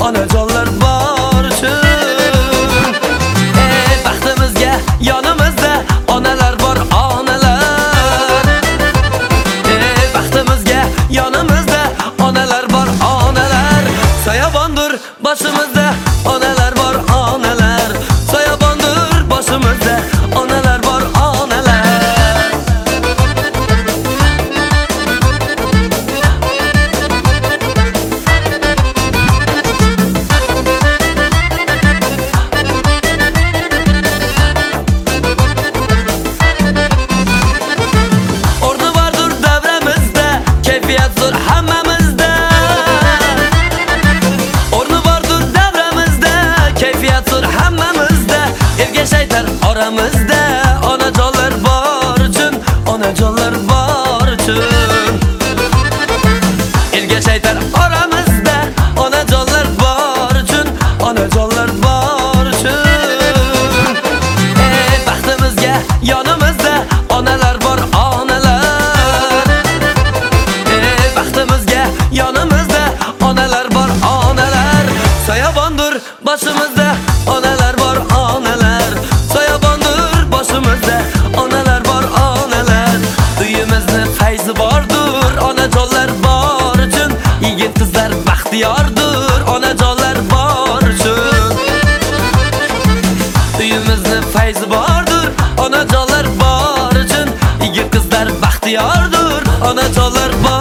onajonlar bor uchun. Baxtimizga yonimizda onalar bor, onalar. Baxtimizga yonimizda onalar bor, onalar. Soyabondir boshimizda onalar bor, onalar. Soyabondir boshimizda onalar bor, onalar. O'rni bordir davramizda, kayfiyat zo'r hammamizda. O'rni bordir davramizda, kayfiyat zo'r hammamizda. Elga shaytar oramizda, onajonlar bor uchun, onajonlar bor uchun. Elga shaytar oramizda, onajonlar bor uchun, onajonlar bor uchun. Baxtimizga yonimizda onalar bor, onalar. Baxtimizga yonimizda onalar bor, onalar. Soyabondir boshimizda onalar bor, onalar. Soyabondir boshimizda onalar bor, onalar. Uyimizni fayzi bordir, onajonlar bor uchun. Yigit qizlar baxtiyordir, onajonlar bor uchun. Uyimizni fayzi bordir, onajonlar bor uchun. Yigit qizlar baxtiyordir, onajonlar bor